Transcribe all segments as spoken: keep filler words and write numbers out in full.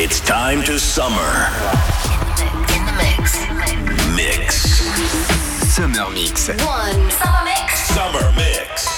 It's time to summer. In the mix. Mix. Summer Mix. One. Summer Mix. Summer Mix.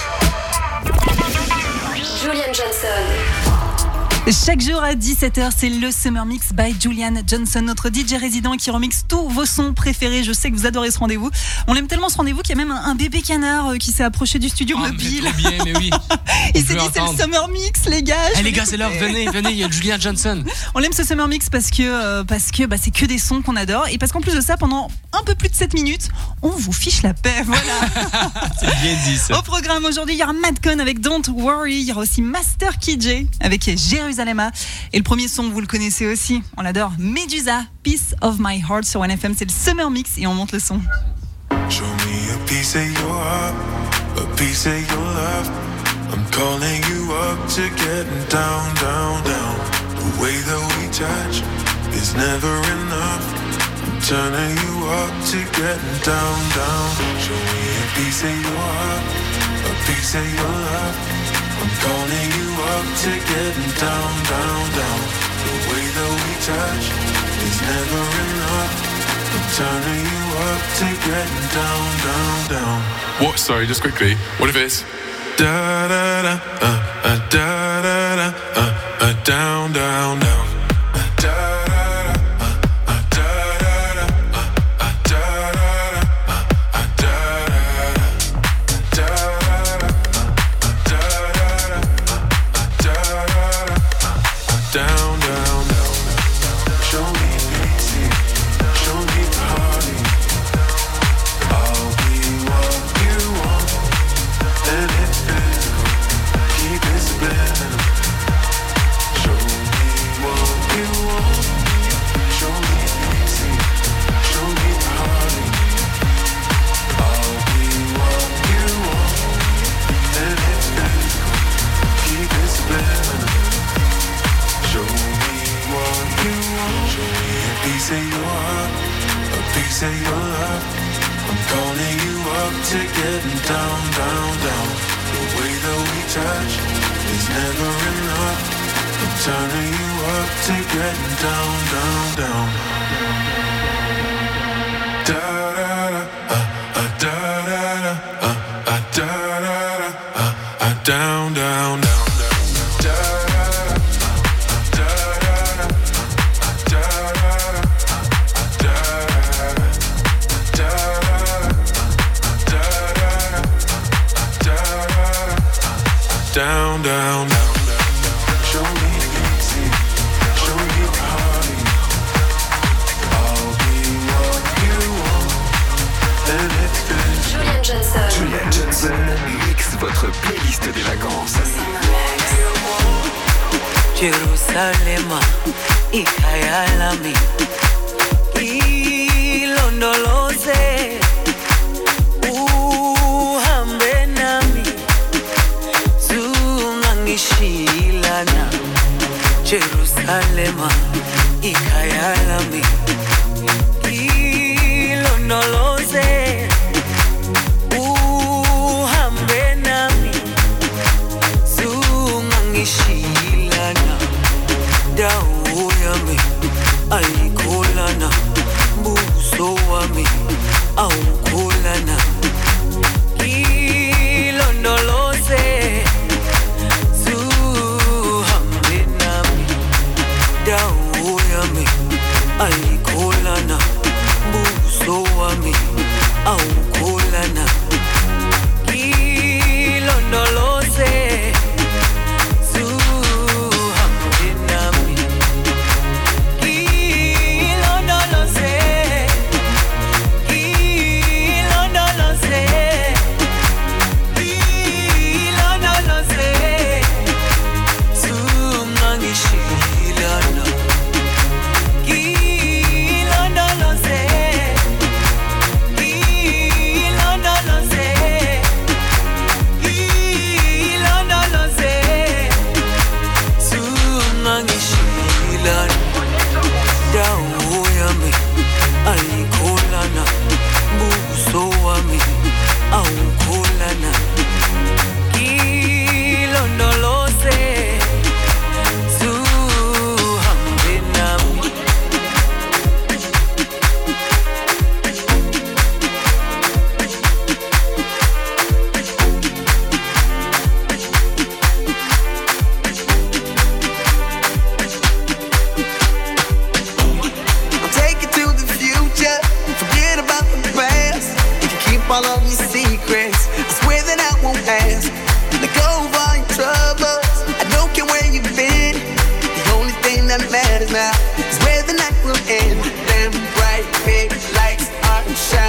Julian Johnson. Chaque jour à dix-sept heures, c'est le Summer Mix by Julian Johnson, notre D J résident qui remixe tous vos sons préférés. Je sais que vous adorez ce rendez-vous. On l'aime tellement ce rendez-vous qu'il y a même un, un bébé canard qui s'est approché du studio oh, mobile. Mais trop bien, mais oui. Il s'est dit c'est le Summer Mix, les gars. Eh hey, les gars, c'est l'heure. Venez, venez. Il y a Julian Johnson. On l'aime ce Summer Mix parce que euh, parce que bah, c'est que des sons qu'on adore et parce qu'en plus de ça, pendant un peu plus de sept minutes, on vous fiche la paix. Voilà. C'est bien dit ça. Au programme aujourd'hui, il y aura Madcon avec Don't Worry. Il y aura aussi Master K J avec Jérusalem. Et le premier son, vous le connaissez aussi, on l'adore, Medusa, Piece of My Heart sur one F M, c'est le Summer Mix et on monte le son. Show me a piece of your heart, a piece of your love. I'm calling you up to getting down, down, down. The way that we touch is never enough. I'm turning you up to getting down, down. Show me a piece of your heart, a piece of your love. I'm calling you up to getting down, down, down. The way that we touch is never enough. I'm turning you up to getting down, down, down. What? Sorry, just quickly. What if it's da da da, uh, uh, da da da, uh, uh, down, down, down. Jerusalema, ikayalami, ilondoloze, uhambe nami, zungangishilana. Jerusalema, ikayalami, ilondoloze, uhambe nami, zungangishilana. Dawo yami ayikholana, buso wami awukholana. Ilondoloze, zuhambe nami. Dawo yami ayikholana.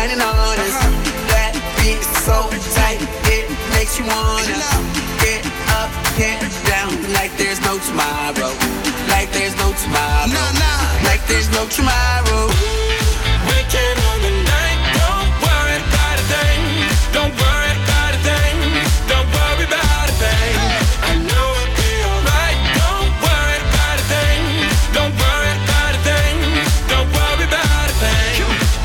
shining on us. That beat is so tight, it makes you wanna get up, get down, like there's no tomorrow, like there's no tomorrow, like there's no tomorrow. Waking on the night, don't worry about a thing, don't worry about a thing, don't worry about a thing. I know it'll be alright, don't worry about a thing, don't worry about a thing, don't worry about a thing.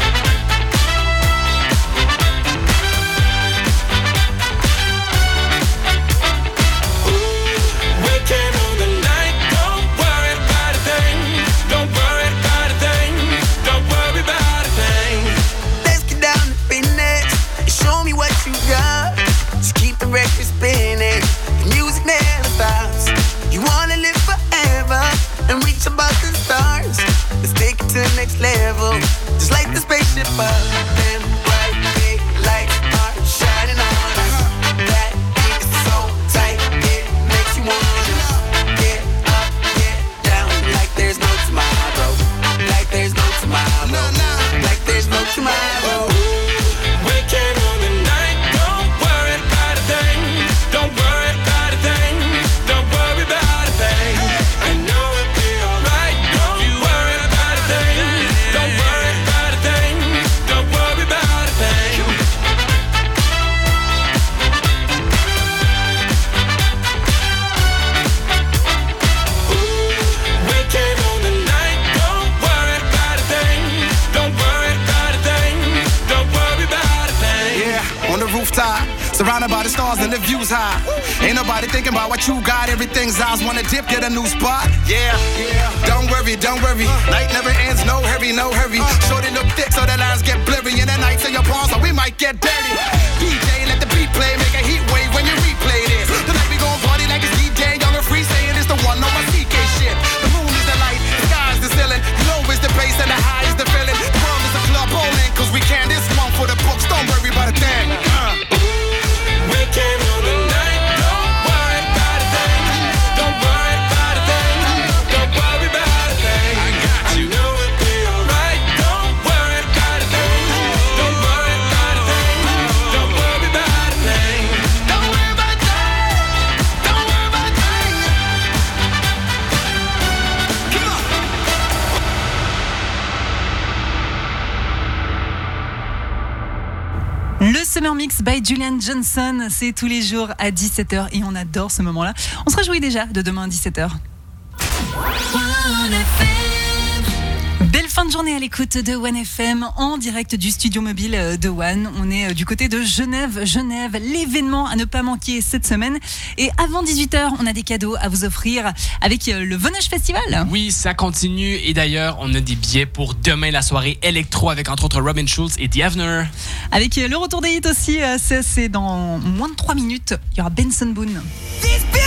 Waking on the night, don't worry about a thing, don't worry about a thing, don't worry about a thing. Let's get down to business and show me what you got. Just keep the record spinning, the music never stops. You wanna live forever and reach above the stars. Let's take it to the next level, just like the spaceship up. Them bright big lights are shining on us. That beat is so tight, it makes you wanna get up, get down, like there's no tomorrow, like there's no tomorrow, like there's no tomorrow. Waking on the night, don't worry about a thing, don't worry about a thing, don't worry about a thing. I know it'll be alright, don't you worry about a thing, don't worry about a thing, don't worry about a thing. Waking on the night, don't worry about a thing, don't worry about a thing, don't worry about a thing. Yeah, on the rooftop, surrounded by the stars and the views high. Ain't nobody thinking about what you got. Everything's ours. Wanna dip, get a new spot. Yeah, yeah. Don't worry, don't worry. Night never ends. No hurry, no hurry. Shorty look thick, so the lines get blurry. And the nights in your palms, so we might get dirty. D J, let the beat play, make a heat wave when you replay this. Tonight we gon' party like it's D J Young and Free, saying it's the one on my C K shit. The moon is the light, the sky is the ceiling. Low is the bass and the high is the feeling. The world is a club bowling, cause we can. This one for the books. Don't worry about a thing. Uh. Waking on the night, don't worry about a thing, don't worry about a thing, don't worry about a thing. I got you. I know it'll be alright, don't worry about a thing, don't worry about a thing, don't worry about a thing, don't worry about a thing, don't worry about a thing. Come on. Le Summer Mix by Julian Johnson, c'est tous les jours à dix-sept heures et on adore ce moment-là. On se réjouit déjà de demain à dix-sept heures. Belle fin de journée à l'écoute de One F M en direct du studio mobile de One. On est du côté de Genève, Genève, l'événement à ne pas manquer cette semaine. Et avant dix-huit heures, on a des cadeaux à vous offrir avec le Vonage Festival. Oui, ça continue. Et d'ailleurs, on a des billets pour demain, la soirée électro avec entre autres Robin Schulz et Diavner. Avec le retour des hits aussi, ça c'est dans moins de trois minutes. Il y aura Benson Boone. These